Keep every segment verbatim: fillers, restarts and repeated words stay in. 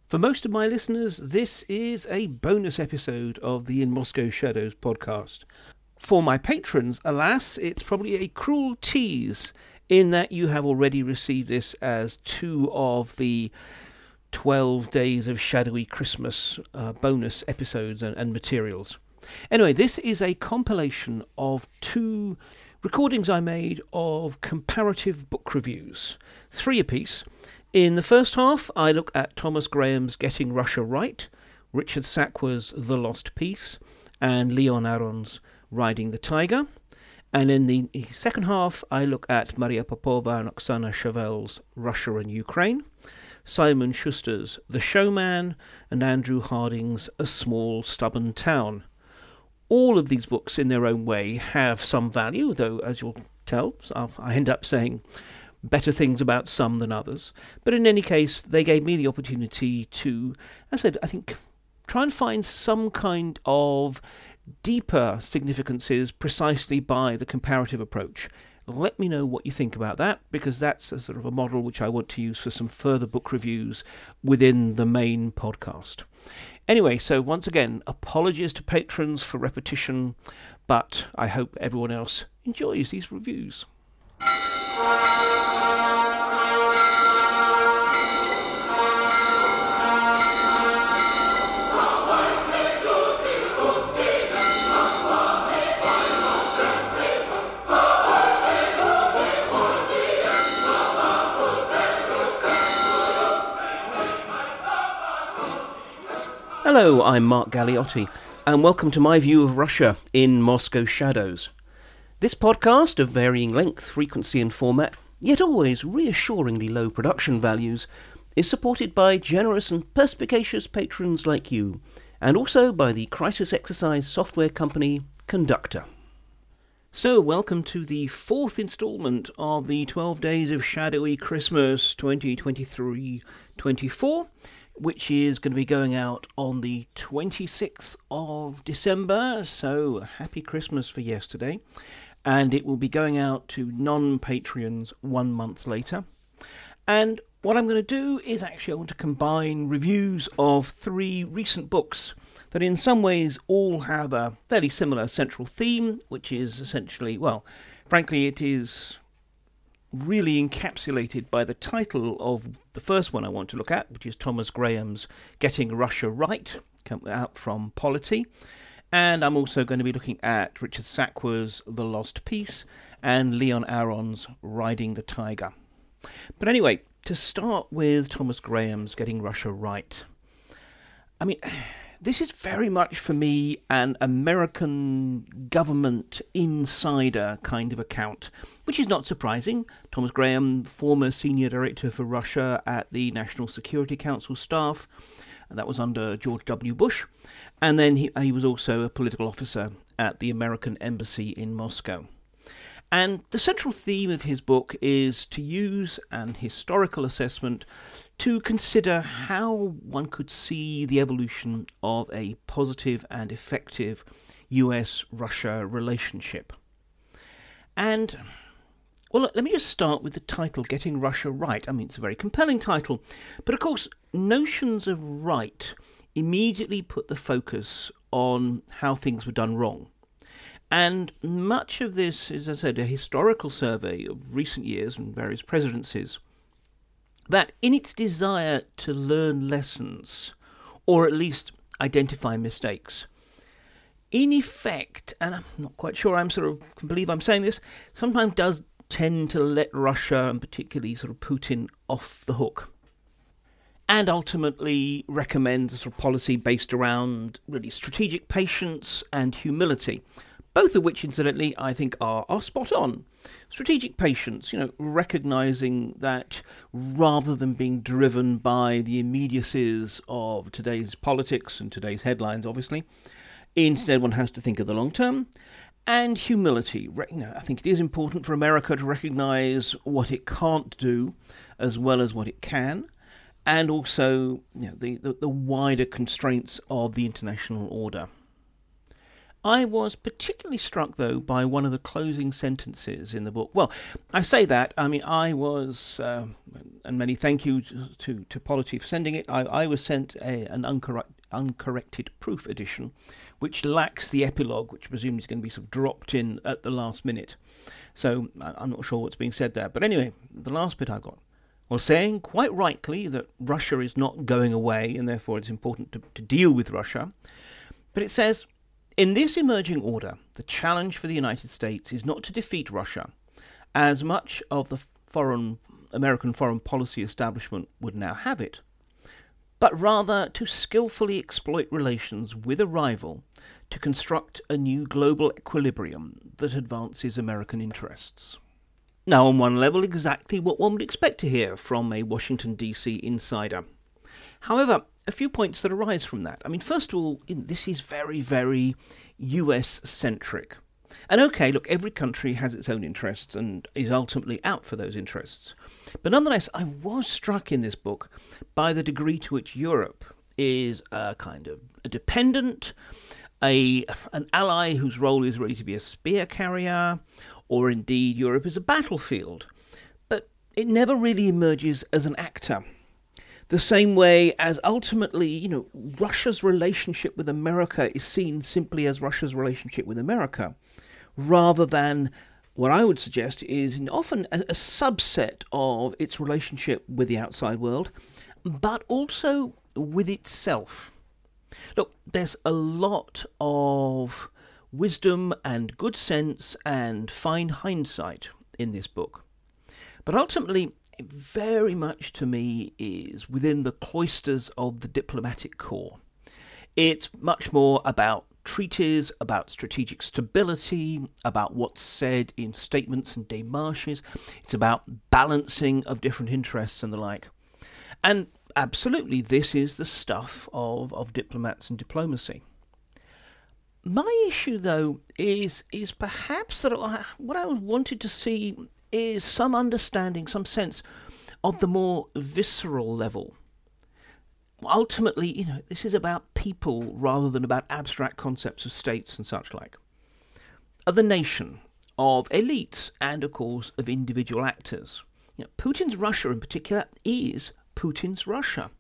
For most of my listeners, this is a bonus episode of the In Moscow Shadows podcast. For my patrons, alas, it's probably a cruel tease in that you have already received this as two of the twelve Days of Shadowy Christmas uh, bonus episodes and, and materials. Anyway, this is a compilation of two recordings I made of comparative book reviews, three apiece. In the first half, I look at Thomas Graham's Getting Russia Right, Richard Sakwa's The Lost Peace, and Leon Aron's Riding the Tiger. And in the second half, I look at Maria Popova and Oksana Chauvel's Russia and Ukraine, Simon Schuster's The Showman, and Andrew Harding's A Small Stubborn Town. All of these books, in their own way, have some value, though, as you'll tell, I end up saying better things about some than others. But in any case, they gave me the opportunity to, as I said, I think, try and find some kind of deeper significances precisely by the comparative approach. Let me know what you think about that, because that's a sort of a model which I want to use for some further book reviews within the main podcast. Anyway, so once again, apologies to patrons for repetition, but I hope everyone else enjoys these reviews. Hello, I'm Mark Galliotti, and welcome to my view of Russia in Moscow Shadows. This podcast, of varying length, frequency and format, yet always reassuringly low production values, is supported by generous and perspicacious patrons like you, and also by the crisis exercise software company Conductor. So, welcome to the fourth instalment of the twelve Days of Shadowy Christmas twenty twenty-three twenty-four, which is going to be going out on the twenty-sixth of December, so happy Christmas for yesterday. And it will be going out to non-Patreons one month later. And what I'm going to do is actually I want to combine reviews of three recent books that in some ways all have a fairly similar central theme, which is essentially, well, frankly, it is really encapsulated by the title of the first one I want to look at, which is Thomas Graham's Getting Russia Right, come out from Polity. And I'm also going to be looking at Richard Sakwa's The Lost Peace and Leon Aron's Riding the Tiger. But anyway, to start with Thomas Graham's Getting Russia Right. I mean, this is very much for me an American government insider kind of account, which is not surprising. Thomas Graham, former senior director for Russia at the National Security Council staff, and that was under George W. Bush, and then he, he was also a political officer at the American Embassy in Moscow. And the central theme of his book is to use an historical assessment to consider how one could see the evolution of a positive and effective U S Russia relationship. And, well, let me just start with the title, Getting Russia Right. I mean, it's a very compelling title, but of course, notions of right immediately put the focus on how things were done wrong. And much of this is, as I said, a historical survey of recent years and various presidencies that, in its desire to learn lessons, or at least identify mistakes, in effect, and I'm not quite sure I'm sort of can believe I'm saying this, sometimes does tend to let Russia, and particularly sort of Putin, off the hook. And ultimately recommends a sort of policy based around really strategic patience and humility, both of which, incidentally, I think are, are spot on. Strategic patience, you know, recognising that rather than being driven by the immediacies of today's politics and today's headlines, obviously, instead one has to think of the long term. And humility. You know, I think it is important for America to recognise what it can't do as well as what it can, and also, you know, the, the, the wider constraints of the international order. I was particularly struck, though, by one of the closing sentences in the book. Well, I say that, I mean, I was, uh, and many thank you to, to Polity for sending it, I, I was sent a, an uncorrect, uncorrected proof edition, which lacks the epilogue, which presumably is going to be sort of dropped in at the last minute. So I'm not sure what's being said there. But anyway, the last bit I got. Well, saying quite rightly that Russia is not going away, and therefore it's important to, to deal with Russia. But it says, in this emerging order, the challenge for the United States is not to defeat Russia, as much of the foreign American foreign policy establishment would now have it, but rather to skillfully exploit relations with a rival to construct a new global equilibrium that advances American interests. Now, on one level, exactly what one would expect to hear from a Washington, D C insider. However, a few points that arise from that. I mean, first of all, this is very, very U S-centric. And okay, look, every country has its own interests and is ultimately out for those interests. But nonetheless, I was struck in this book by the degree to which Europe is a kind of a dependent, a an ally whose role is really to be a spear carrier, or indeed Europe is a battlefield. But it never really emerges as an actor. The same way as ultimately, you know, Russia's relationship with America is seen simply as Russia's relationship with America, rather than what I would suggest is often a, a subset of its relationship with the outside world, but also with itself. Look, there's a lot of wisdom and good sense and fine hindsight in this book, but ultimately, it very much to me is within the cloisters of the diplomatic corps. It's much more about treaties, about strategic stability, about what's said in statements and démarches. It's about balancing of different interests and the like. And absolutely, this is the stuff of, of diplomats and diplomacy. My issue, though, is is perhaps that I, what I wanted to see is some understanding, some sense of the more visceral level. Ultimately, you know, this is about people rather than about abstract concepts of states and such like. Of the nation, of elites, and of course of individual actors. You know, Putin's Russia in particular is Putin's Russia,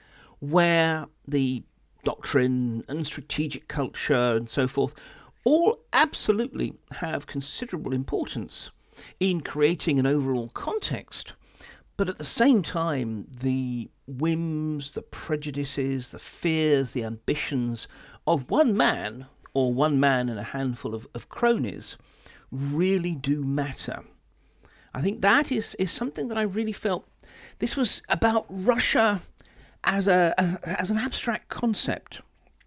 where the doctrine and strategic culture and so forth all absolutely have considerable importance in creating an overall context, but at the same time the whims, the prejudices, the fears, the ambitions of one man or one man and a handful of, of cronies really do matter. I think that is, is something that I really felt this was about Russia as a, a as an abstract concept.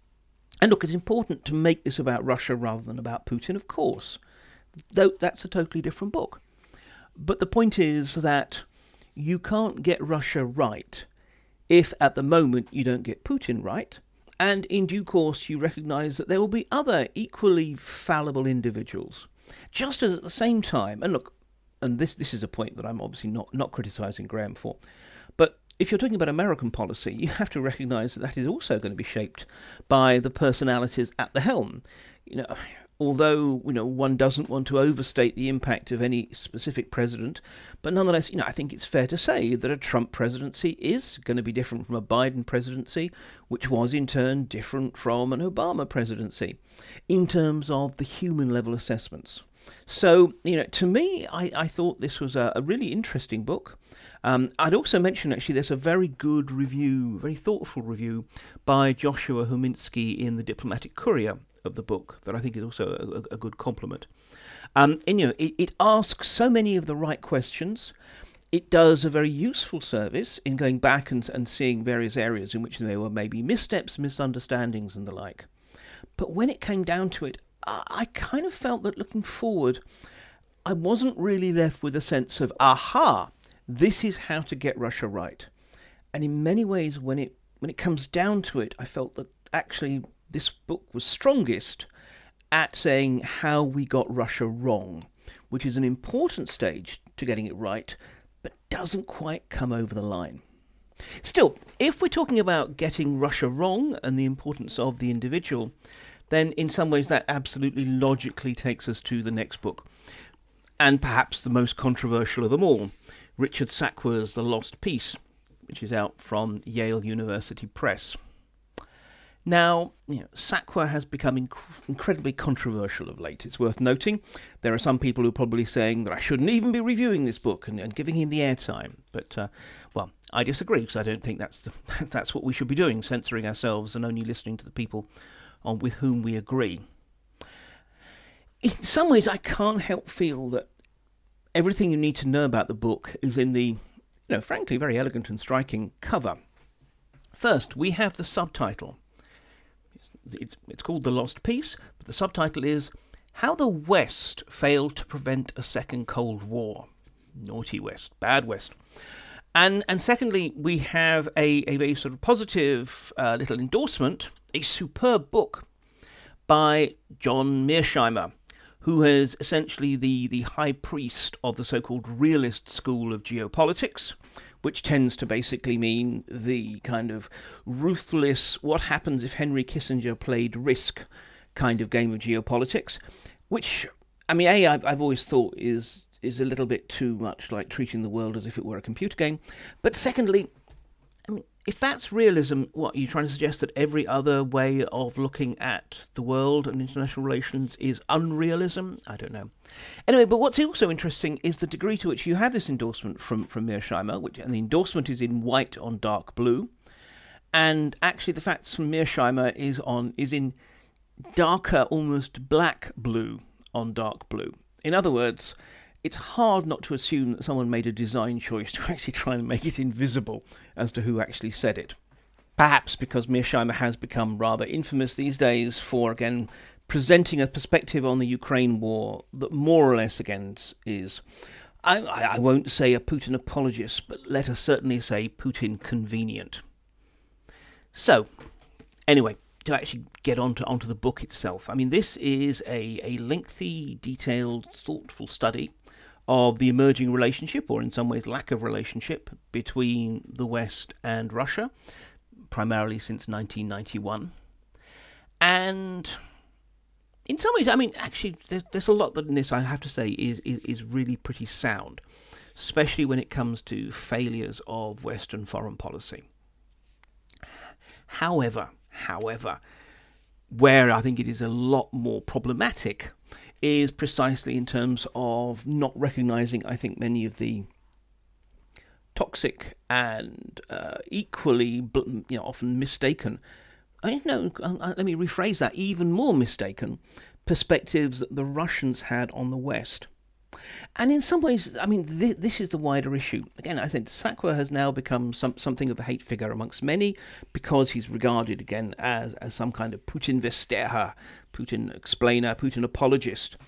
And look, it's important to make this about Russia rather than about Putin, of course, though that's a totally different book. But the point is that you can't get Russia right if at the moment you don't get Putin right, and in due course you recognise that there will be other equally fallible individuals. Just as at the same time, and look, and this this is a point that I'm obviously not, not criticising Graham for, but if you're talking about American policy, you have to recognise that that is also going to be shaped by the personalities at the helm. You know, although, you know, one doesn't want to overstate the impact of any specific president, but nonetheless, you know, I think it's fair to say that a Trump presidency is going to be different from a Biden presidency, which was in turn different from an Obama presidency, in terms of the human level assessments. So, you know, to me, I, I thought this was a, a really interesting book. Um, I'd also mention, actually, there's a very good review, very thoughtful review by Joshua Huminski in the Diplomatic Courier of the book that I think is also a, a good compliment. Um, and, you know, it, it asks so many of the right questions. It does a very useful service in going back and, and seeing various areas in which there were maybe missteps, misunderstandings and the like. But when it came down to it, I, I kind of felt that looking forward, I wasn't really left with a sense of, aha, this is how to get Russia right. And in many ways, when it when it comes down to it, I felt that actually this book was strongest at saying how we got Russia wrong, which is an important stage to getting it right, but doesn't quite come over the line. Still, if we're talking about getting Russia wrong and the importance of the individual, then in some ways that absolutely logically takes us to the next book. And perhaps the most controversial of them all, Richard Sakwar's The Lost Peace, which is out from Yale University Press. Now, you know, Sakwar has become inc- incredibly controversial of late. It's worth noting there are some people who are probably saying that I shouldn't even be reviewing this book and, and giving him the airtime. But, uh, well, I disagree, because I don't think that's the, that's what we should be doing, censoring ourselves and only listening to the people on with whom we agree. In some ways, I can't help feel that everything you need to know about the book is in the, you know, frankly, very elegant and striking cover. First, we have the subtitle. It's, it's called The Lost Peace, but the subtitle is How the West Failed to Prevent a Second Cold War. Naughty West, bad West. And and secondly, we have a, a very sort of positive uh, little endorsement, a superb book by John Mearsheimer, who is essentially the, the high priest of the so-called realist school of geopolitics, which tends to basically mean the kind of ruthless, what happens if Henry Kissinger played Risk kind of game of geopolitics, which, I mean, A, I've, I've always thought is is a little bit too much like treating the world as if it were a computer game. But secondly, I mean, if that's realism, what, are you trying to suggest that every other way of looking at the world and international relations is unrealism? I don't know. Anyway, but what's also interesting is the degree to which you have this endorsement from, from Mearsheimer, which, and the endorsement is in white on dark blue, and actually the facts from Mearsheimer is on is in darker, almost black blue on dark blue. In other words, it's hard not to assume that someone made a design choice to actually try and make it invisible as to who actually said it. Perhaps because Mearsheimer has become rather infamous these days for, again, presenting a perspective on the Ukraine war that more or less, again, is, I, I won't say a Putin apologist, but let us certainly say Putin convenient. So, anyway, to actually get onto onto the book itself, I mean, this is a, a lengthy, detailed, thoughtful study of the emerging relationship, or in some ways lack of relationship, between the West and Russia, primarily since nineteen ninety-one. And in some ways, I mean, actually, there's, there's a lot that in this, I have to say, is, is, is really pretty sound, especially when it comes to failures of Western foreign policy. However, however, where I think it is a lot more problematic is precisely in terms of not recognising, I think, many of the toxic and uh, equally, you know, often mistaken, I know, let me rephrase that, even more mistaken perspectives that the Russians had on the West. And in some ways, I mean, th- this is the wider issue. Again, I think Sakwar has now become some, something of a hate figure amongst many because he's regarded, again, as, as some kind of Putin Vesterha, Putin explainer, Putin apologist.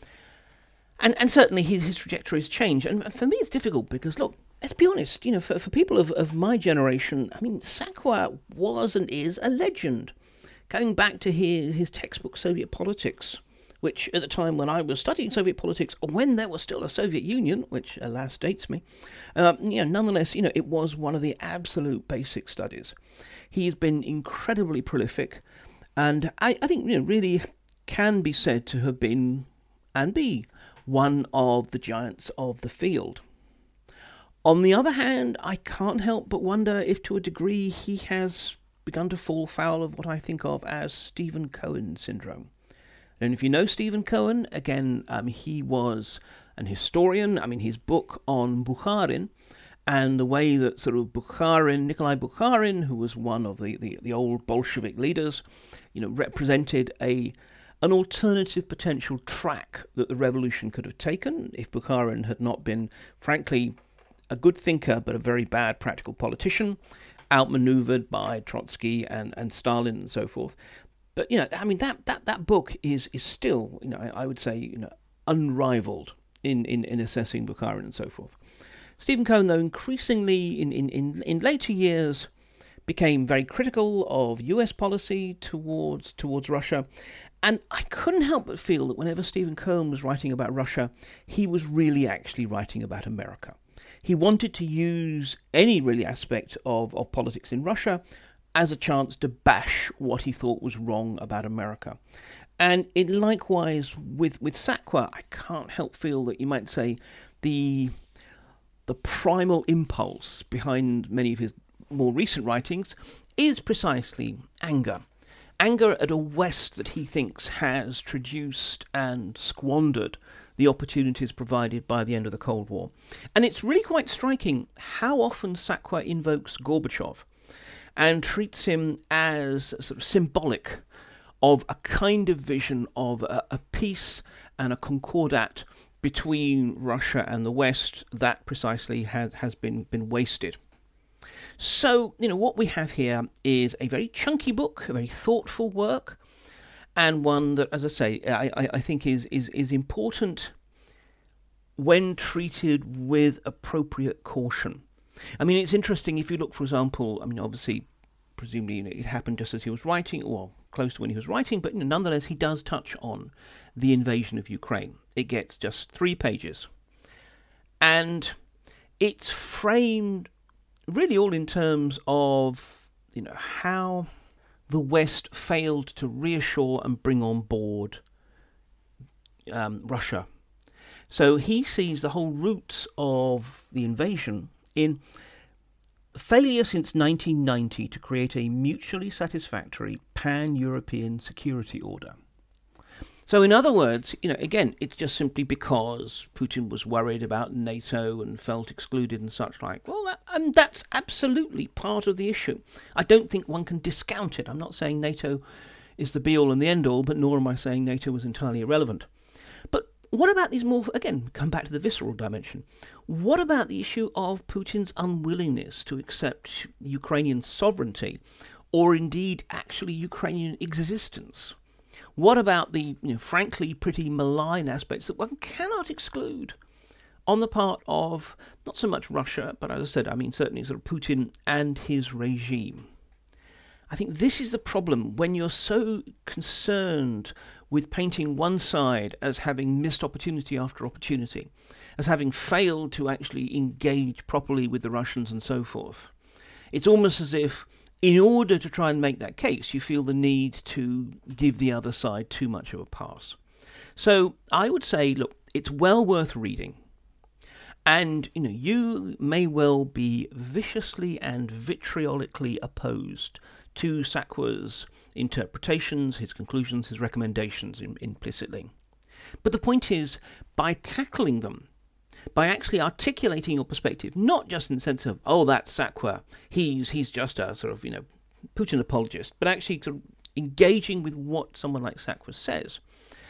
And and certainly his, his trajectory has changed. And for me, it's difficult because, look, let's be honest, you know, for, for people of, of my generation, I mean, Sakwar was and is a legend. Going back to his, his textbook, Soviet Politics, which at the time when I was studying Soviet politics, when there was still a Soviet Union, which alas dates me, um, you know, nonetheless, you know, it was one of the absolute basic studies. He's been incredibly prolific, and I, I think, you know, really can be said to have been and be one of the giants of the field. On the other hand, I can't help but wonder if to a degree he has begun to fall foul of what I think of as Stephen Cohen syndrome. And if you know Stephen Cohen, again, um, he was an historian. I mean, his book on Bukharin and the way that sort of Bukharin, Nikolai Bukharin, who was one of the, the, the old Bolshevik leaders, you know, represented a an alternative potential track that the revolution could have taken if Bukharin had not been, frankly, a good thinker but a very bad practical politician, outmaneuvered by Trotsky and, and Stalin and so forth. But, you know, I mean, that, that, that book is, is still, you know, I, I would say, you know, unrivaled in, in, in assessing Bukharin and so forth. Stephen Cohen, though, increasingly in, in, in, in later years became very critical of U S policy towards towards Russia. And I couldn't help but feel that whenever Stephen Cohen was writing about Russia, he was really actually writing about America. He wanted to use any really aspect of, of politics in Russia as a chance to bash what he thought was wrong about America. And it likewise with, with Sakwa, I can't help feel that you might say the the primal impulse behind many of his more recent writings is precisely anger. Anger at a West that he thinks has traduced and squandered the opportunities provided by the end of the Cold War. And it's really quite striking how often Sakwa invokes Gorbachev and treats him as sort of symbolic of a kind of vision of a, a peace and a concordat between Russia and the West that precisely has, has been, been wasted. So, you know, what we have here is a very chunky book, a very thoughtful work, and one that, as I say, I, I, I think is, is, is important when treated with appropriate caution. I mean, it's interesting if you look, for example, I mean, obviously, presumably, you know, it happened just as he was writing, or close to when he was writing, but you know, nonetheless, he does touch on the invasion of Ukraine. It gets just three pages. And it's framed really all in terms of, you know, how the West failed to reassure and bring on board um, Russia. So he sees the whole roots of the invasion in failure since nineteen ninety to create a mutually satisfactory pan-European security order. So in other words, you know, again, it's just simply because Putin was worried about NATO and felt excluded and such like. Well, that, and that's absolutely part of the issue. I don't think one can discount it. I'm not saying NATO is the be-all and the end-all, but nor am I saying NATO was entirely irrelevant. But what about these more, again, come back to the visceral dimension. What about the issue of Putin's unwillingness to accept Ukrainian sovereignty, or indeed actually Ukrainian existence? What about the, you know, frankly pretty malign aspects that one cannot exclude on the part of not so much Russia, but as I said, I mean certainly sort of Putin and his regime? I think this is the problem when you're so concerned with painting one side as having missed opportunity after opportunity, as having failed to actually engage properly with the Russians and so forth. It's almost as if in order to try and make that case, you feel the need to give the other side too much of a pass. So I would say, look, it's well worth reading. And, you know, you may well be viciously and vitriolically opposed to Sakwa's interpretations, his conclusions, his recommendations in, implicitly. But the point is, by tackling them, by actually articulating your perspective, not just in the sense of, oh, that's Sakwa, he's he's just a sort of, you know, Putin apologist, but actually sort of engaging with what someone like Sakwa says,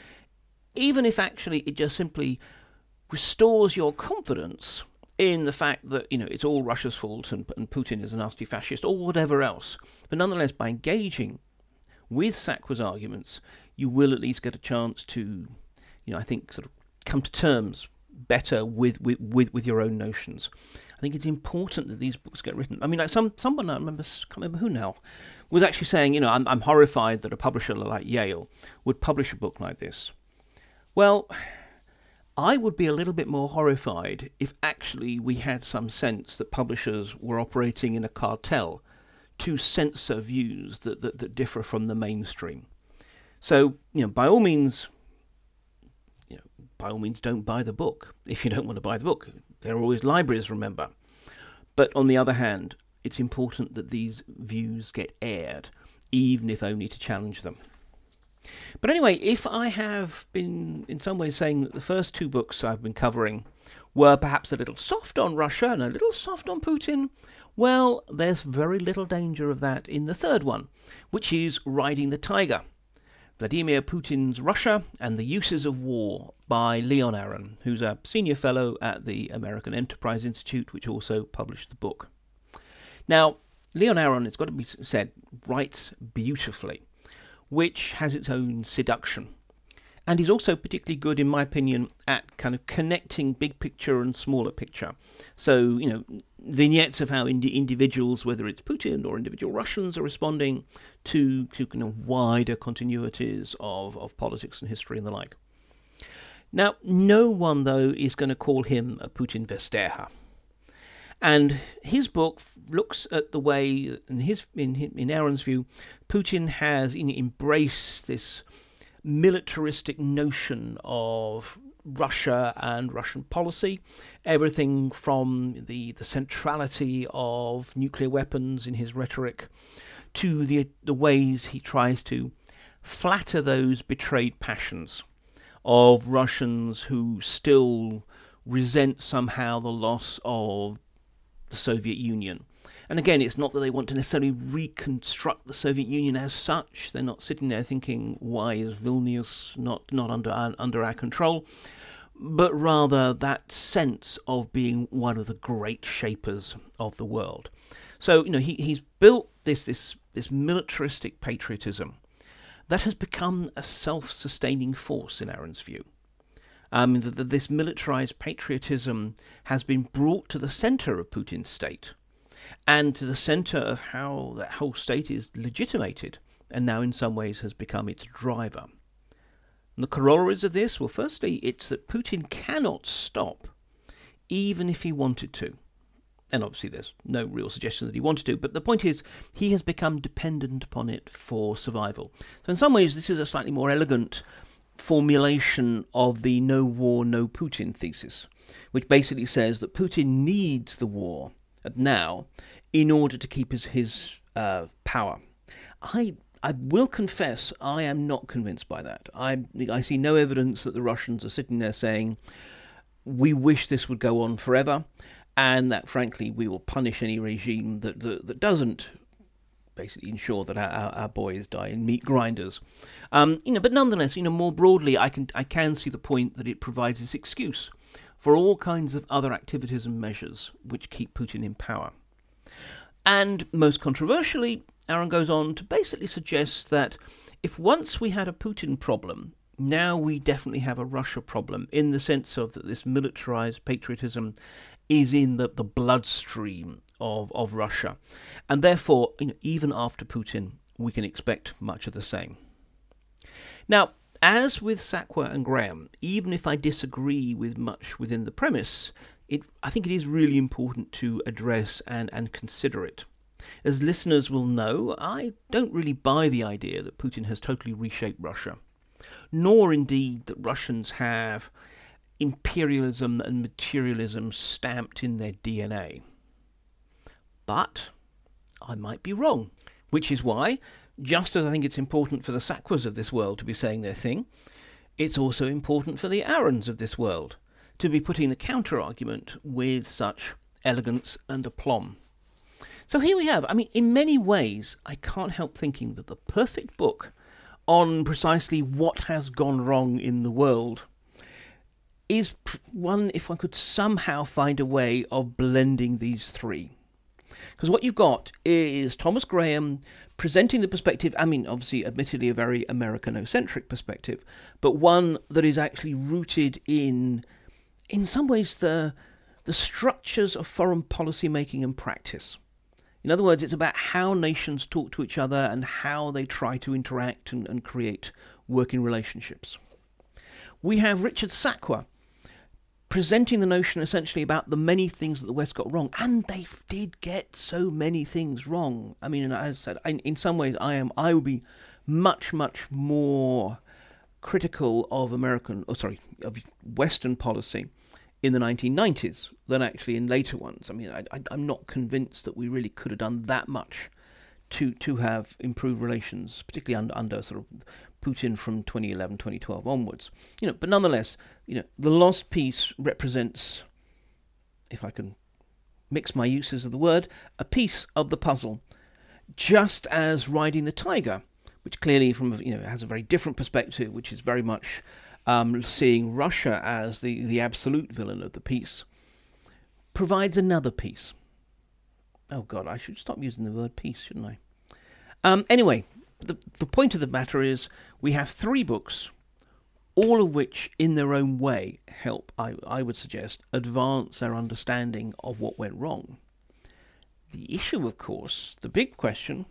even if actually it just simply restores your confidence in the fact that, you know, it's all Russia's fault and, and Putin is a nasty fascist or whatever else. But nonetheless, by engaging with Sakwa's arguments, you will at least get a chance to, you know, I think sort of come to terms better with, with, with, with your own notions. I think it's important that these books get written. I mean, like some someone, I remember, I can't remember who now, was actually saying, you know, I'm, I'm horrified that a publisher like Yale would publish a book like this. Well, I would be a little bit more horrified if actually we had some sense that publishers were operating in a cartel to censor views that, that, that differ from the mainstream. So, you know, by all means, you know, by all means, don't buy the book if you don't want to buy the book. There are always libraries, remember. But on the other hand, it's important that these views get aired, even if only to challenge them. But anyway, if I have been in some ways saying that the first two books I've been covering were perhaps a little soft on Russia and a little soft on Putin, well, there's very little danger of that in the third one, which is Riding the Tiger, Vladimir Putin's Russia and the Uses of War by Leon Aron, who's a senior fellow at the American Enterprise Institute, which also published the book. Now, Leon Aron, it's got to be said, writes beautifully, which has its own seduction. And he's also particularly good, in my opinion, at kind of connecting big picture and smaller picture. So, you know, vignettes of how ind- individuals, whether it's Putin or individual Russians, are responding to, to kind of wider continuities of, of politics and history and the like. Now, no one, though, is going to call him a Putin Vesterha. And his book looks at the way, in his in in Aaron's view, Putin has embraced this militaristic notion of Russia and Russian policy, everything from the, the centrality of nuclear weapons in his rhetoric to the the ways he tries to flatter those betrayed passions of Russians who still resent somehow the loss of the Soviet Union. And again, it's not that they want to necessarily reconstruct the Soviet Union as such. They're not sitting there thinking, why is Vilnius not, not under, uh, under our control? But rather that sense of being one of the great shapers of the world. So, you know, he, he's built this, this, this militaristic patriotism that has become a self-sustaining force in Aaron's view. Um, that this militarized patriotism has been brought to the center of Putin's state and to the center of how that whole state is legitimated and now in some ways has become its driver. And the corollaries of this, well, firstly, it's that Putin cannot stop even if he wanted to. And obviously there's no real suggestion that he wanted to, but the point is he has become dependent upon it for survival. So in some ways this is a slightly more elegant formulation of the no war, no Putin thesis, which basically says that Putin needs the war now in order to keep his, his uh, power. I I will confess I am not convinced by that. I I see no evidence that the Russians are sitting there saying, we wish this would go on forever, and that, frankly, we will punish any regime that that, that doesn't basically ensure that our, our, our boys die in meat grinders. Um, you know, but nonetheless, you know, more broadly, I can I can see the point that it provides this excuse for all kinds of other activities and measures which keep Putin in power. And most controversially, Aaron goes on to basically suggest that if once we had a Putin problem, now we definitely have a Russia problem, in the sense of that this militarized patriotism is in the, the bloodstream of, of Russia. And therefore, you know, even after Putin, we can expect much of the same. Now, as with Sakwa and Graham, even if I disagree with much within the premise, it, I think it is really important to address and, and consider it. As listeners will know, I don't really buy the idea that Putin has totally reshaped Russia, nor indeed that Russians have imperialism and materialism stamped in their D N A. But I might be wrong, which is why, just as I think it's important for the Sakwas of this world to be saying their thing, it's also important for the Aarons of this world to be putting the counter-argument with such elegance and aplomb. So here we have, I mean, in many ways, I can't help thinking that the perfect book on precisely what has gone wrong in the world is one, if one could somehow find a way of blending these three. Because what you've got is Thomas Graham presenting the perspective, I mean, obviously, admittedly, a very Americanocentric perspective, but one that is actually rooted in, in some ways, the, the structures of foreign policy making and practice. In other words, it's about how nations talk to each other and how they try to interact and, and create working relationships. We have Richard Sakwa presenting the notion essentially about the many things that the West got wrong, and they did get so many things wrong. I mean, as I said, in, in some ways, I am I will be much, much more critical of American, or sorry, of Western policy in the nineteen nineties than actually in later ones. I mean, I, I, I'm not convinced that we really could have done that much to to have improved relations, particularly under, under sort of Putin from twenty eleven, twenty twelve onwards. You know, but nonetheless, you know, the lost piece represents, if I can mix my uses of the word, a piece of the puzzle. Just as Riding the Tiger, which clearly from you know has a very different perspective, which is very much um, seeing Russia as the, the absolute villain of the piece, provides another piece. Oh God, I should stop using the word piece, shouldn't I? Um, anyway, the the point of the matter is we have three books, all of which in their own way help, I, I would suggest, advance our understanding of what went wrong. The issue, of course, the big question,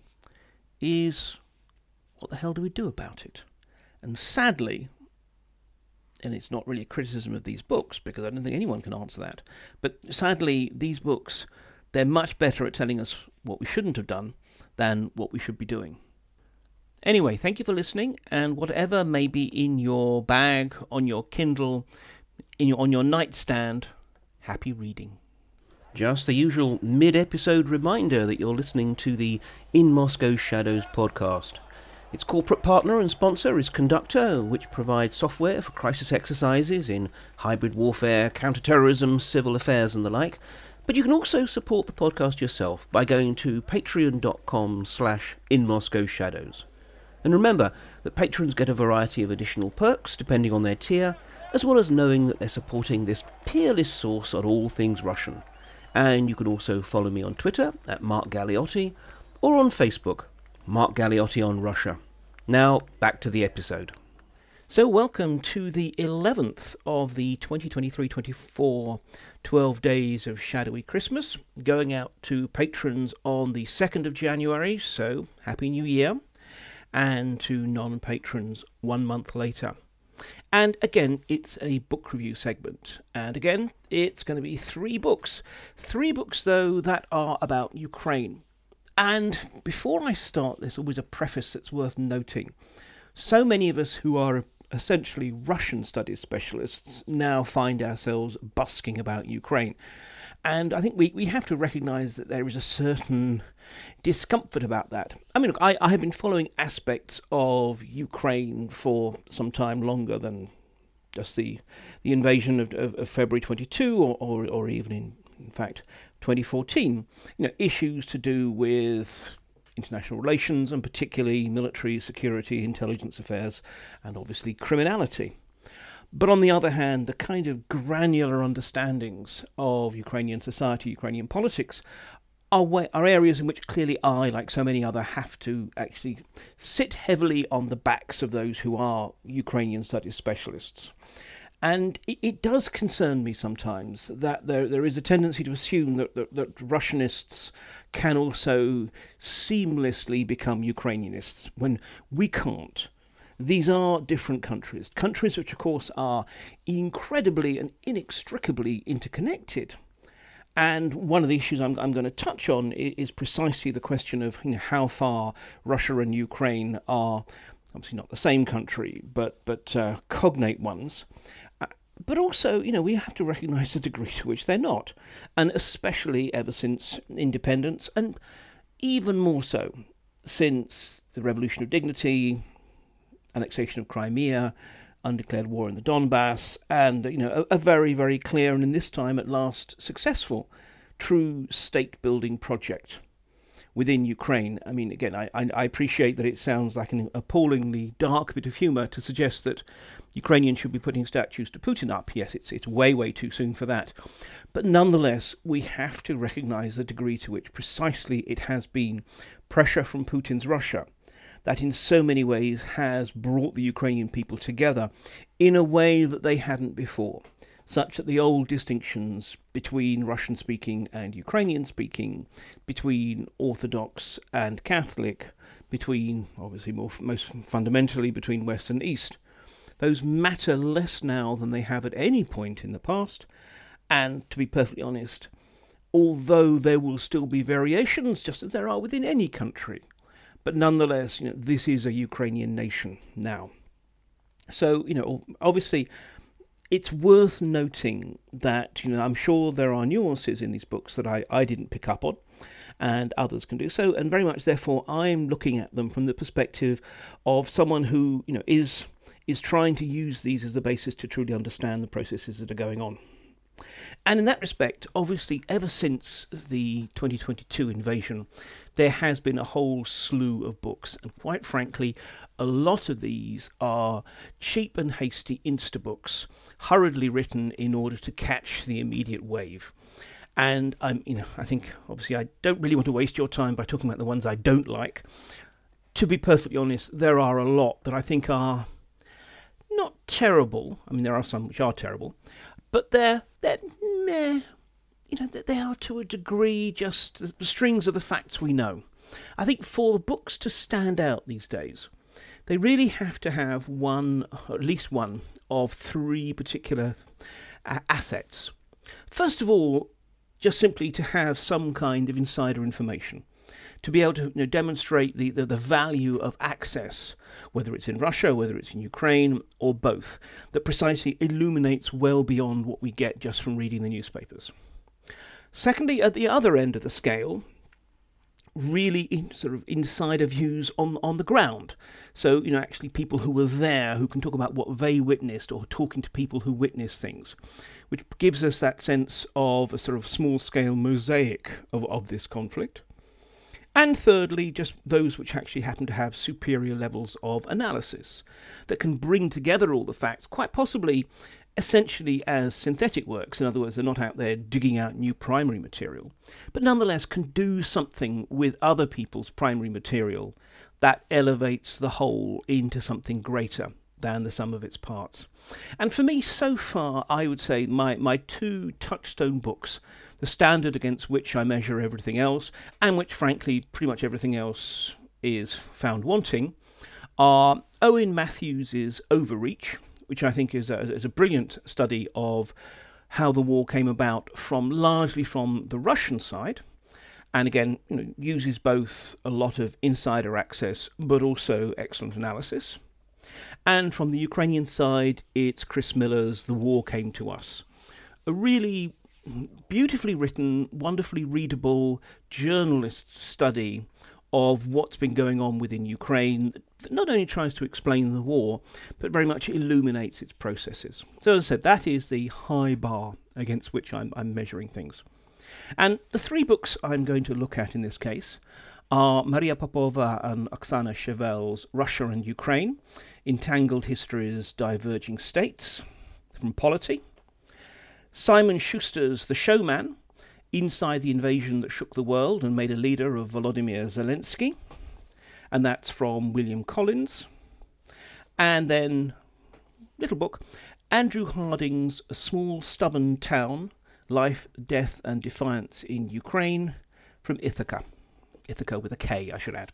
is what the hell do we do about it? And sadly, and it's not really a criticism of these books, because I don't think anyone can answer that, but sadly, these books, they're much better at telling us what we shouldn't have done than what we should be doing. Anyway, thank you for listening, and whatever may be in your bag, on your Kindle, in your, on your nightstand, happy reading. Just the usual mid-episode reminder that you're listening to the In Moscow Shadows podcast. Its corporate partner and sponsor is Conductor, which provides software for crisis exercises in hybrid warfare, counter-terrorism, civil affairs and the like. But you can also support the podcast yourself by going to patreon.com slash In Moscow Shadows. And remember that patrons get a variety of additional perks depending on their tier, as well as knowing that they're supporting this peerless source on all things Russian. And you can also follow me on Twitter at Mark Galeotti, or on Facebook, Mark Galeotti on Russia. Now, back to the episode. So welcome to the eleventh of the twenty twenty-three twenty-four twelve Days of Shadowy Christmas, going out to patrons on the second of January, so Happy New Year, and to non-patrons one month later. And again, it's a book review segment. And again, it's going to be three books. Three books, though, that are about Ukraine. And before I start, there's always a preface that's worth noting. So many of us who are essentially Russian studies specialists now find ourselves busking about Ukraine. And I think we, we have to recognise that there is a certain discomfort about that. I mean, look, I, I have been following aspects of Ukraine for some time longer than just the the invasion of, of, of February twenty-two or, or, or even, in, in fact, twenty fourteen. You know, issues to do with international relations and particularly military, security, intelligence affairs, and obviously criminality. But on the other hand, the kind of granular understandings of Ukrainian society, Ukrainian politics, are, way, are areas in which clearly I, like so many other, have to actually sit heavily on the backs of those who are Ukrainian studies specialists. And it, it does concern me sometimes that there there is a tendency to assume that, that, that Russianists can also seamlessly become Ukrainianists when we can't. These are different countries, countries which, of course, are incredibly and inextricably interconnected. And one of the issues I'm, I'm going to touch on is, is precisely the question of, you know, how far Russia and Ukraine are, obviously not the same country, but but uh, cognate ones. Uh, but also, you know, we have to recognise the degree to which they're not, and especially ever since independence, and even more so since the Revolution of Dignity, annexation of Crimea, undeclared war in the Donbass, and, you know, a, a very, very clear and, in this time at last, successful, true state-building project within Ukraine. I mean, again, I, I appreciate that it sounds like an appallingly dark bit of humour to suggest that Ukrainians should be putting statues to Putin up. Yes, it's it's way, way too soon for that. But nonetheless, we have to recognise the degree to which precisely it has been pressure from Putin's Russia that in so many ways has brought the Ukrainian people together in a way that they hadn't before, such that the old distinctions between Russian-speaking and Ukrainian-speaking, between Orthodox and Catholic, between, obviously more most fundamentally, between West and East, those matter less now than they have at any point in the past. And to be perfectly honest, although there will still be variations, just as there are within any country, but nonetheless, you know, this is a Ukrainian nation now. So, you know, obviously, it's worth noting that, you know, I'm sure there are nuances in these books that I, I didn't pick up on, and others can do so, and very much, therefore, I'm looking at them from the perspective of someone who, you know, is is trying to use these as the basis to truly understand the processes that are going on. And in that respect, obviously, ever since the twenty twenty-two invasion, there has been a whole slew of books. And quite frankly, a lot of these are cheap and hasty Instabooks, hurriedly written in order to catch the immediate wave. And I'm, you know, I think, obviously, I don't really want to waste your time by talking about the ones I don't like. To be perfectly honest, there are a lot that I think are not terrible. I mean, there are some which are terrible. But they're, they're meh, you know, they are to a degree just the strings of the facts we know. I think for the books to stand out these days, they really have to have one, at least one, of three particular uh, assets. First of all, just simply to have some kind of insider information, to be able to you know, demonstrate the, the, the value of access, whether it's in Russia, whether it's in Ukraine, or both, that precisely illuminates well beyond what we get just from reading the newspapers. Secondly, at the other end of the scale, really in, sort of insider views on, on the ground. So, you know, actually people who were there who can talk about what they witnessed or talking to people who witnessed things, which gives us that sense of a sort of small-scale mosaic of, of this conflict. And thirdly, just those which actually happen to have superior levels of analysis that can bring together all the facts, quite possibly essentially as synthetic works. In other words, they're not out there digging out new primary material, but nonetheless can do something with other people's primary material that elevates the whole into something greater than the sum of its parts. And for me, so far, I would say my, my two touchstone books, the standard against which I measure everything else, and which, frankly, pretty much everything else is found wanting, are Owen Matthews' Overreach, which I think is a, is a brilliant study of how the war came about from largely from the Russian side, and again, you know, uses both a lot of insider access but also excellent analysis. And from the Ukrainian side, it's Chris Miller's The War Came to Us, a really beautifully written, wonderfully readable journalist's study of what's been going on within Ukraine that not only tries to explain the war, but very much illuminates its processes. So as I said, that is the high bar against which I'm, I'm measuring things. And the three books I'm going to look at in this case are Maria Popova and Oksana Chevel's Russia and Ukraine, Entangled Histories, Diverging States, from Polity, Simon Schuster's The Showman, Inside the Invasion That Shook the World and Made a Leader of Volodymyr Zelensky, and that's from William Collins. And then, little book, Andrew Harding's A Small Stubborn Town, Life, Death and Defiance in Ukraine, from Ithaca. Ithaca with a K, I should add.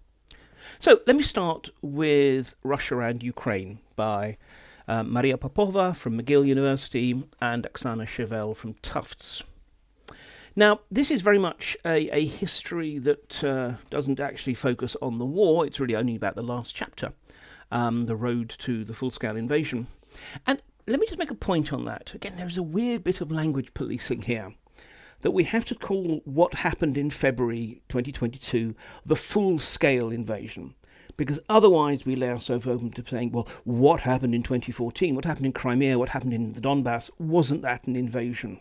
So let me start with Russia and Ukraine by uh, Maria Popova from McGill University and Oksana Chevel from Tufts. Now, this is very much a, a history that uh, doesn't actually focus on the war. It's really only about the last chapter, um, the road to the full-scale invasion. And let me just make a point on that. Again, there's a weird bit of language policing here, that we have to call what happened in February twenty twenty-two the full-scale invasion, because otherwise we lay ourselves open to saying, well, what happened in twenty fourteen? What happened in Crimea? What happened in the Donbass? Wasn't that an invasion?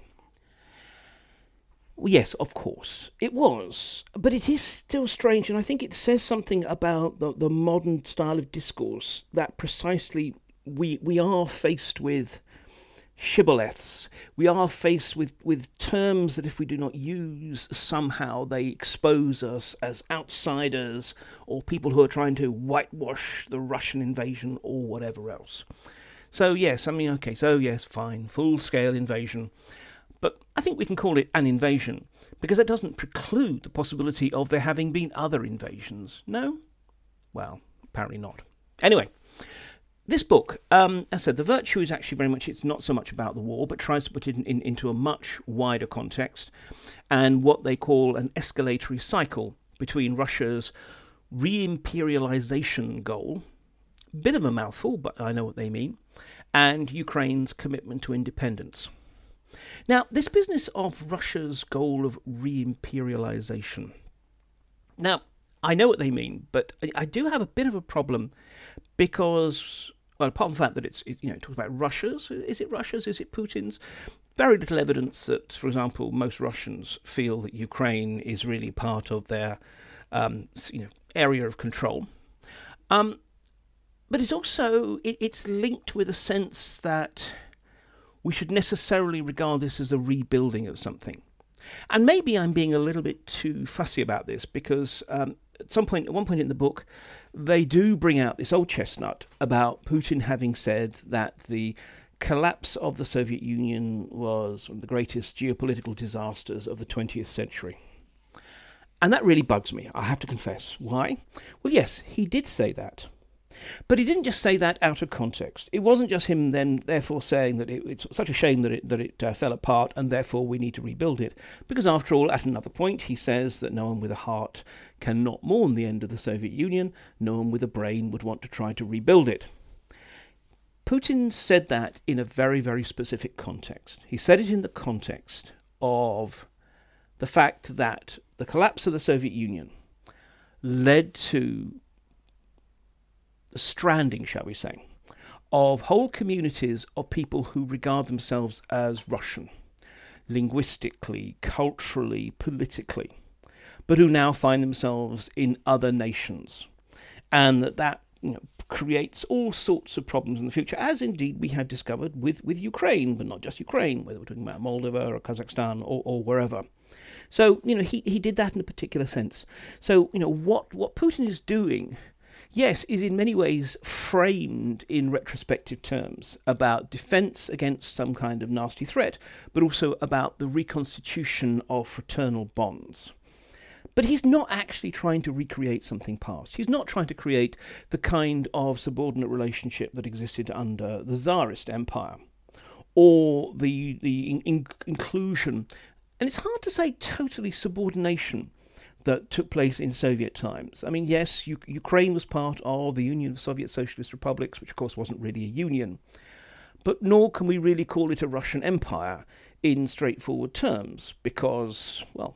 Well, yes, of course, it was. But it is still strange, and I think it says something about the, the modern style of discourse, that precisely we we are faced with shibboleths. We are faced with, with terms that if we do not use, somehow they expose us as outsiders or people who are trying to whitewash the Russian invasion or whatever else. So yes, I mean, okay, so yes, fine, full-scale invasion. But I think we can call it an invasion, because that doesn't preclude the possibility of there having been other invasions. No? Well, apparently not. Anyway, this book, um, as I said, the virtue is actually very much, it's not so much about the war, but tries to put it in, in, into a much wider context, and what they call an escalatory cycle between Russia's re-imperialization goal, bit of a mouthful, but I know what they mean, and Ukraine's commitment to independence. Now, this business of Russia's goal of re-imperialization. Now, I know what they mean, but I do have a bit of a problem because, well, apart from the fact that it's, it, you know, it talks about Russia's, is it Russia's, is it Putin's? Very little evidence that, for example, most Russians feel that Ukraine is really part of their, um, you know, area of control. Um, but it's also, it, it's linked with a sense that we should necessarily regard this as a rebuilding of something. And maybe I'm being a little bit too fussy about this, because um, at some point, at one point in the book, they do bring out this old chestnut about Putin having said that the collapse of the Soviet Union was one of the greatest geopolitical disasters of the twentieth century. And that really bugs me, I have to confess. Why? Well, yes, he did say that. But he didn't just say that out of context. It wasn't just him then therefore saying that it, it's such a shame that it, that it uh, fell apart and therefore we need to rebuild it. Because after all, at another point, he says that no one with a heart cannot mourn the end of the Soviet Union. No one with a brain would want to try to rebuild it. Putin said that in a very, very specific context. He said it in the context of the fact that the collapse of the Soviet Union led to the stranding, shall we say, of whole communities of people who regard themselves as Russian, linguistically, culturally, politically, but who now find themselves in other nations. And that that you know, creates all sorts of problems in the future, as indeed we have discovered with, with Ukraine, but not just Ukraine, whether we're talking about Moldova or Kazakhstan or, or wherever. So, you know, he, he did that in a particular sense. So, you know, what, what Putin is doing, yes, is in many ways framed in retrospective terms about defence against some kind of nasty threat, but also about the reconstitution of fraternal bonds. But he's not actually trying to recreate something past. He's not trying to create the kind of subordinate relationship that existed under the Tsarist Empire, or the the in, in, inclusion, and it's hard to say totally subordination, that took place in Soviet times. I mean, yes, U- Ukraine was part of the Union of Soviet Socialist Republics, which of course wasn't really a union, but nor can we really call it a Russian empire in straightforward terms, because, well,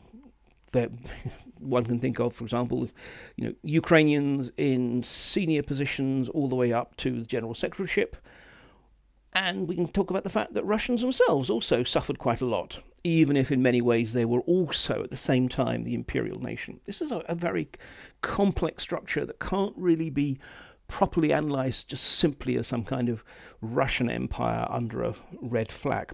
one can think of, for example, you know, Ukrainians in senior positions all the way up to the general secretaryship, and we can talk about the fact that Russians themselves also suffered quite a lot, even if in many ways they were also at the same time the imperial nation. This is a, a very complex structure that can't really be properly analysed just simply as some kind of Russian empire under a red flag.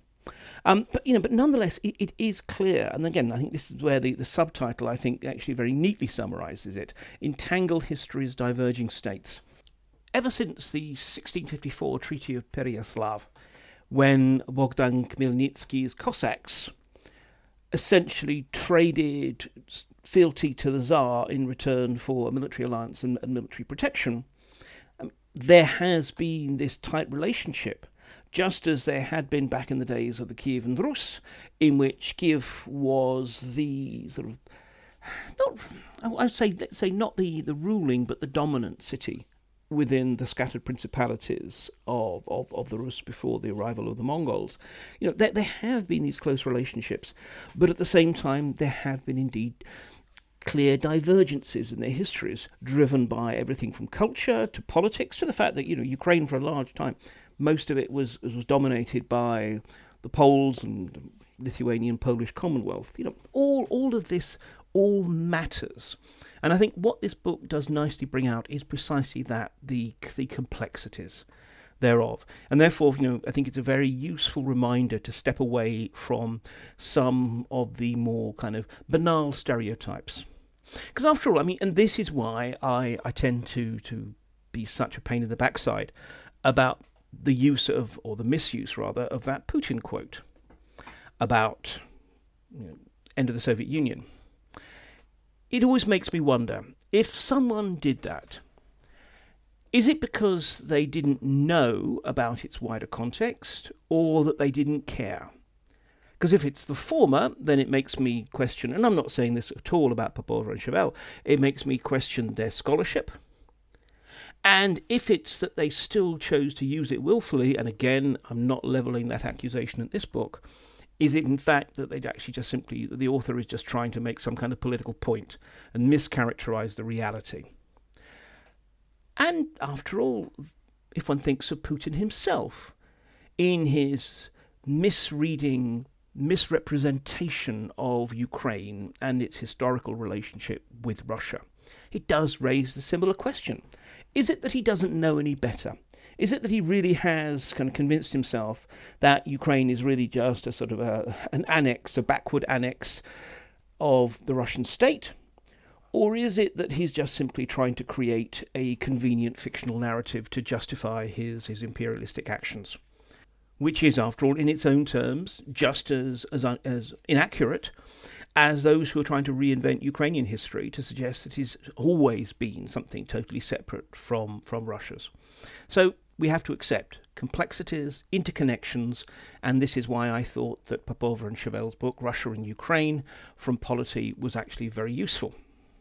Um, but you know, but nonetheless, it, it is clear, and again, I think this is where the, the subtitle, I think, actually very neatly summarises it: Entangled Histories, Diverging States. Ever since the sixteen fifty-four Treaty of Pereyaslav, when Bogdan Khmelnytsky's Cossacks essentially traded fealty to the Tsar in return for a military alliance and, and military protection, um, there has been this tight relationship, just as there had been back in the days of the Kievan Rus, in which Kiev was the sort of, not, I would say, let's say not the, the ruling, but the dominant city within the scattered principalities of, of, of the Rus before the arrival of the Mongols. You know, there, there have been these close relationships, but at the same time, there have been indeed clear divergences in their histories, driven by everything from culture to politics to the fact that, you know, Ukraine for a large time, most of it was was dominated by the Poles and Lithuanian Polish Commonwealth. You know, all all of this all matters, and I think what this book does nicely bring out is precisely that, the the complexities thereof, and therefore, you know, I think it's a very useful reminder to step away from some of the more kind of banal stereotypes, because after all, I mean, and this is why I I tend to to be such a pain in the backside about the use of, or the misuse rather, of that Putin quote about, you know, end of the Soviet Union. It always makes me wonder, if someone did that, is it because they didn't know about its wider context, or that they didn't care? Because if it's the former, then it makes me question, and I'm not saying this at all about Popova and Chauvel, it makes me question their scholarship. And if it's that they still chose to use it willfully, and again, I'm not levelling that accusation at this book, is it in fact that they'd actually just simply, that the author is just trying to make some kind of political point and mischaracterise the reality? And after all, if one thinks of Putin himself, in his misreading, misrepresentation of Ukraine and its historical relationship with Russia, it does raise the similar question. Is it that he doesn't know any better? Is it that he really has kind of convinced himself that Ukraine is really just a sort of a, an annex, a backward annex of the Russian state? Or is it that he's just simply trying to create a convenient fictional narrative to justify his, his imperialistic actions? Which is, after all, in its own terms, just as, as, as inaccurate as those who are trying to reinvent Ukrainian history to suggest that it's always been something totally separate from, from Russia's. So we have to accept complexities, interconnections, and this is why I thought that Popova and Chauvel's book, Russia and Ukraine, from Polity, was actually very useful.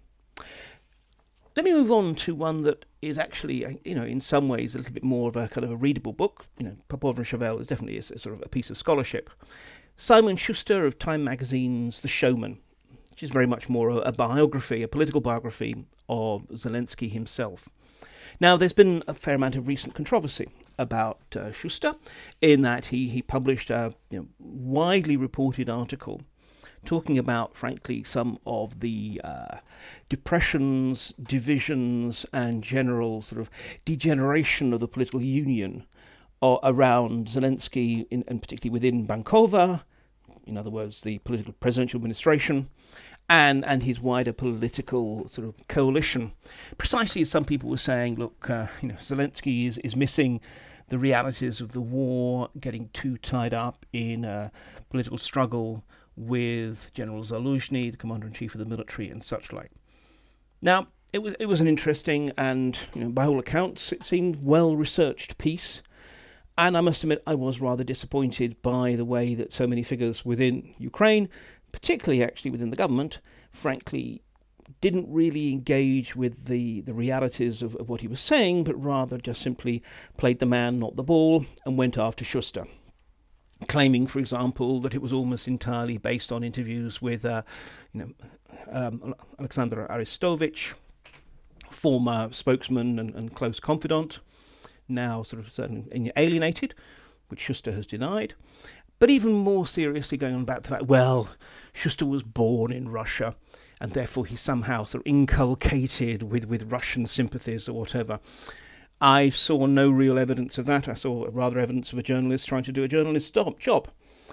Let me move on to one that is actually, you know, in some ways a little bit more of a kind of a readable book. You know, Popova and Chauvel is definitely a, a sort of a piece of scholarship. Simon Schuster of Time Magazine's The Showman, which is very much more a, a biography, a political biography of Zelensky himself. Now, there's been a fair amount of recent controversy about uh, Schuster, in that he, he published a you know, widely reported article talking about, frankly, some of the uh, depressions, divisions, and general sort of degeneration of the political union or around Zelensky, in, and particularly within Bankova, in other words, the political presidential administration, and and his wider political sort of coalition. Precisely as some people were saying, look, uh, you know, Zelensky is, is missing the realities of the war, getting too tied up in a political struggle with General Zaluzhny, the commander-in-chief of the military, and such like. Now, it was it was an interesting and, you know, by all accounts, it seemed well-researched piece. And I must admit, I was rather disappointed by the way that so many figures within Ukraine, particularly actually within the government, frankly, didn't really engage with the, the realities of, of what he was saying, but rather just simply played the man, not the ball, and went after Schuster, claiming, for example, that it was almost entirely based on interviews with, uh, you know, um, Alexander Arestovich, former spokesman and, and close confidant, now sort of certainly alienated, which Schuster has denied. But even more seriously, going on back to that, well, Schuster was born in Russia, and therefore he's somehow sort of inculcated with, with Russian sympathies or whatever. I saw no real evidence of that. I saw rather evidence of a journalist trying to do a journalist's job.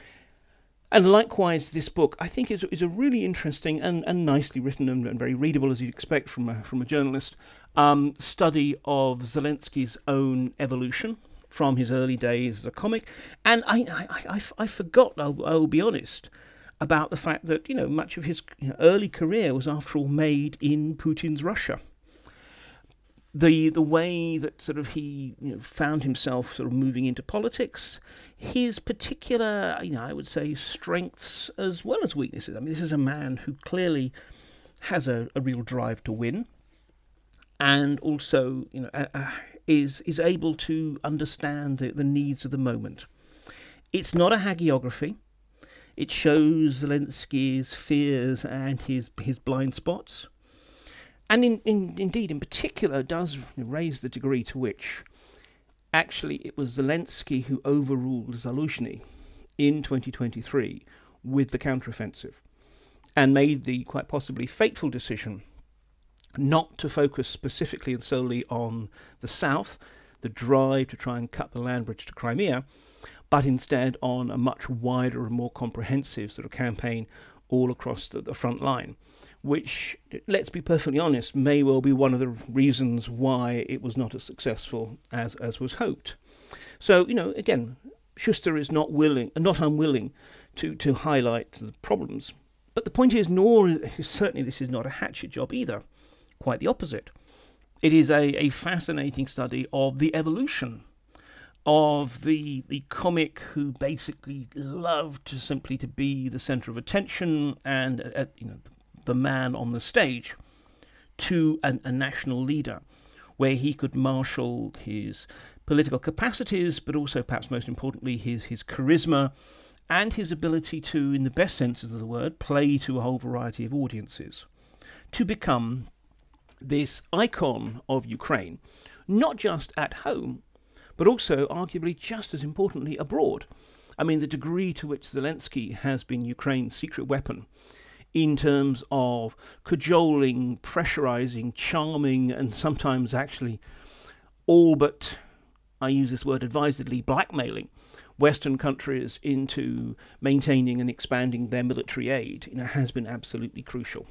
And likewise, this book, I think, is, is a really interesting and, and nicely written and, and very readable, as you'd expect from a, from a journalist, um, study of Zelensky's own evolution from his early days as a comic. And I I, I, I forgot, I'll, I'll be honest, about the fact that, you know, much of his you know, early career was, after all, made in Putin's Russia. The the way that sort of he you know, found himself sort of moving into politics, his particular, you know, I would say, strengths as well as weaknesses. I mean, this is a man who clearly has a, a real drive to win, and also, you know, uh, uh, is is able to understand the, the needs of the moment. It's not a hagiography. It shows Zelensky's fears and his his blind spots. And in, in, indeed, in particular, does raise the degree to which actually it was Zelensky who overruled Zaluzhny in twenty twenty-three with the counteroffensive, and made the quite possibly fateful decision not to focus specifically and solely on the south, the drive to try and cut the land bridge to Crimea, but instead on a much wider and more comprehensive sort of campaign all across the, the front line, which, let's be perfectly honest, may well be one of the reasons why it was not as successful as, as was hoped. So, you know, again, Schuster is not willing, not unwilling to, to highlight the problems. But the point is, nor is, certainly this is not a hatchet job either. Quite the opposite. It is a, a fascinating study of the evolution of the the comic who basically loved to simply to be the centre of attention and uh, you know the man on the stage, to an, a national leader, where he could marshal his political capacities, but also, perhaps most importantly, his his charisma and his ability to, in the best senses of the word, play to a whole variety of audiences, to become this icon of Ukraine, not just at home, but also, arguably, just as importantly, abroad. I mean, the degree to which Zelensky has been Ukraine's secret weapon in terms of cajoling, pressurizing, charming, and sometimes actually all but, I use this word advisedly, blackmailing Western countries into maintaining and expanding their military aid, you know, has been absolutely crucial.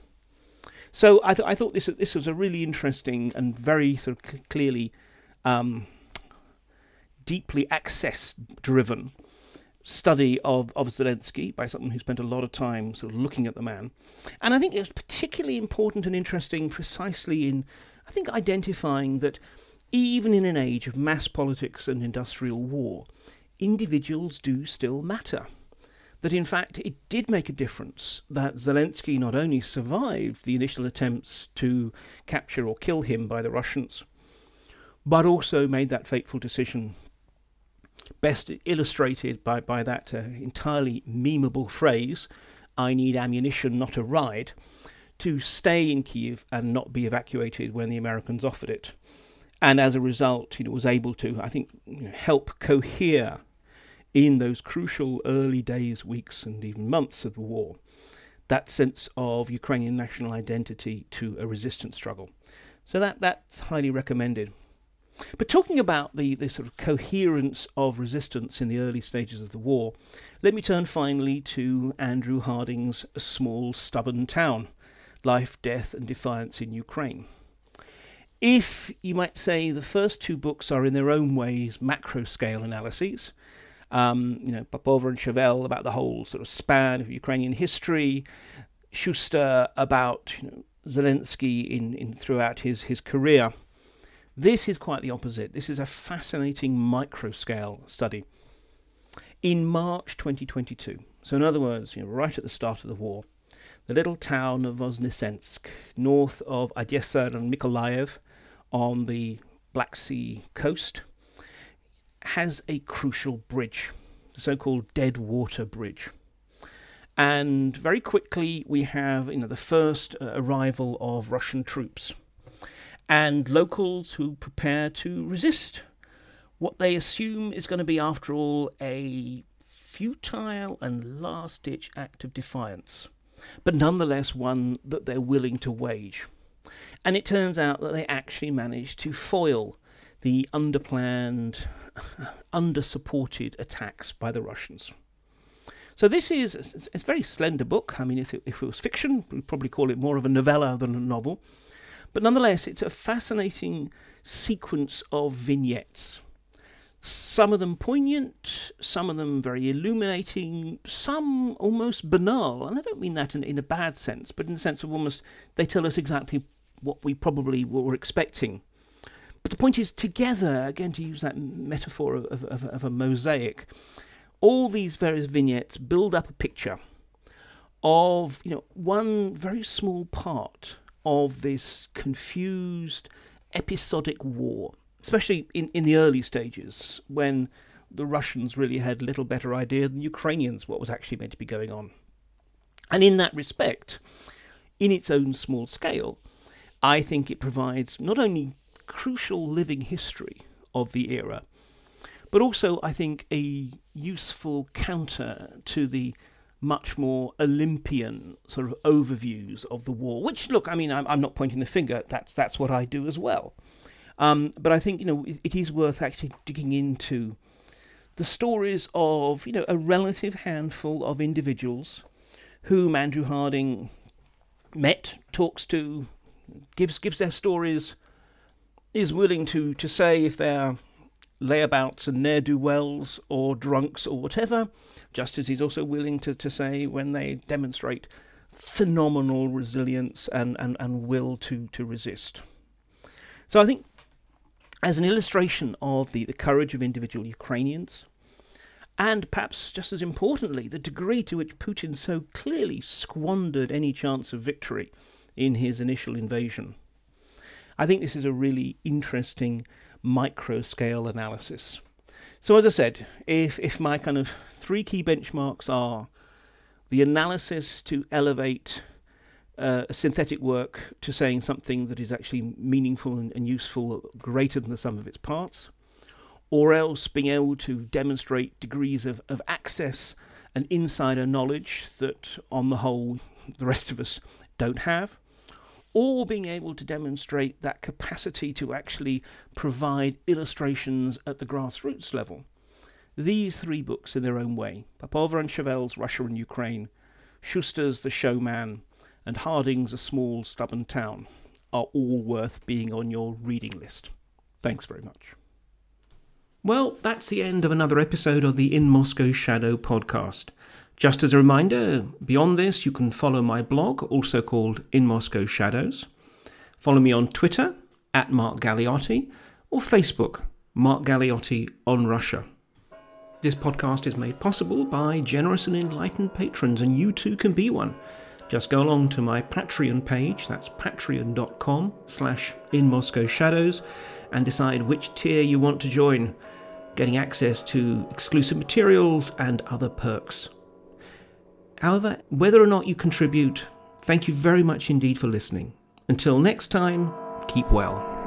So I, th- I thought this this was a really interesting and very sort of cl- clearly, um, deeply access-driven study of, of Zelensky by someone who spent a lot of time sort of looking at the man. And I think it was particularly important and interesting precisely in, I think, identifying that even in an age of mass politics and industrial war, individuals do still matter. That in fact it did make a difference that Zelensky not only survived the initial attempts to capture or kill him by the Russians, but also made that fateful decision, best illustrated by, by that uh, entirely memeable phrase, "I need ammunition, not a ride," to stay in Kiev and not be evacuated when the Americans offered it. And as a result, you know, was able to, I think, you know, help cohere in those crucial early days, weeks, and even months of the war, that sense of Ukrainian national identity to a resistance struggle. So that that's highly recommended. But talking about the, the sort of coherence of resistance in the early stages of the war, let me turn finally to Andrew Harding's A Small Stubborn Town, Life, Death and Defiance in Ukraine. If, you might say, the first two books are in their own ways macro-scale analyses, Um, you know, Popova and Chevelle about the whole sort of span of Ukrainian history, Shuster about, you know, Zelensky in, in throughout his, his career. This is quite the opposite. This is a fascinating micro-scale study. In March twenty twenty-two, so in other words, you know, right at the start of the war, the little town of Voznesensk, north of Odessa and Mykolaiv on the Black Sea coast, has a crucial bridge, the so-called Dead Water Bridge. And very quickly we have, you know, the first uh, arrival of Russian troops and locals who prepare to resist what they assume is going to be, after all, a futile and last-ditch act of defiance, but nonetheless one that they're willing to wage. And it turns out that they actually managed to foil the underplanned, under-supported attacks by the Russians. So this is it's a very slender book. I mean, if it, if it was fiction, we'd probably call it more of a novella than a novel. But nonetheless, it's a fascinating sequence of vignettes. Some of them poignant, some of them very illuminating, some almost banal. And I don't mean that in, in a bad sense, but in the sense of almost they tell us exactly what we probably were expecting. But the point is, together, again, to use that metaphor of, of, of a mosaic, all these various vignettes build up a picture of, you know, one very small part of this confused, episodic war, especially in, in the early stages, when the Russians really had little better idea than Ukrainians what was actually meant to be going on. And in that respect, in its own small scale, I think it provides not only crucial living history of the era, but also, I think, a useful counter to the much more Olympian sort of overviews of the war, which, look, I mean, I'm, I'm not pointing the finger, that's that's what I do as well. Um, but I think, you know, it, it is worth actually digging into the stories of, you know, a relative handful of individuals whom Andrew Harding met, talks to, gives gives their stories, is willing to, to say if they're layabouts and ne'er-do-wells or drunks or whatever, just as he's also willing to, to say when they demonstrate phenomenal resilience and, and, and will to, to resist. So I think as an illustration of the, the courage of individual Ukrainians, and perhaps just as importantly, the degree to which Putin so clearly squandered any chance of victory in his initial invasion, I think this is a really interesting micro-scale analysis. So as I said, if if my kind of three key benchmarks are the analysis to elevate uh, a synthetic work to saying something that is actually meaningful and, and useful, greater than the sum of its parts, or else being able to demonstrate degrees of, of access and insider knowledge that, on the whole, the rest of us don't have, or being able to demonstrate that capacity to actually provide illustrations at the grassroots level. These three books in their own way, Popova and Chevelle's Russia and Ukraine, Shuster's The Showman, and Harding's A Small Stubborn Town, are all worth being on your reading list. Thanks very much. Well, that's the end of another episode of the In Moscow Shadow podcast. Just as a reminder, beyond this, you can follow my blog, also called In Moscow Shadows. Follow me on Twitter, at Mark Galeotti, or Facebook, Mark Galeotti on Russia. This podcast is made possible by generous and enlightened patrons, and you too can be one. Just go along to my Patreon page, that's patreon.com slash In Moscow Shadows, and decide which tier you want to join, getting access to exclusive materials and other perks. However, whether or not you contribute, thank you very much indeed for listening. Until next time, keep well.